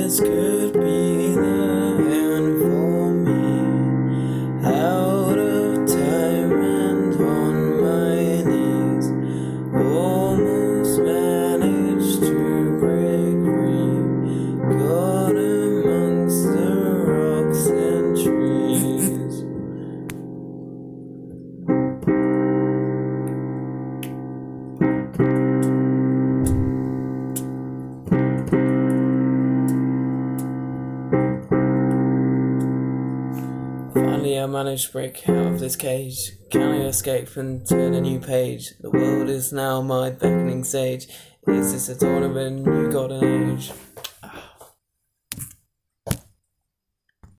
this could be the end for me. Out of time and on my knees, almost managed to break free. Caught amongst the rocks and trees. Finally I managed to break out of this cage. Can I escape and turn a new page? The world is now my beckoning stage. Is this a dawn of a new golden age?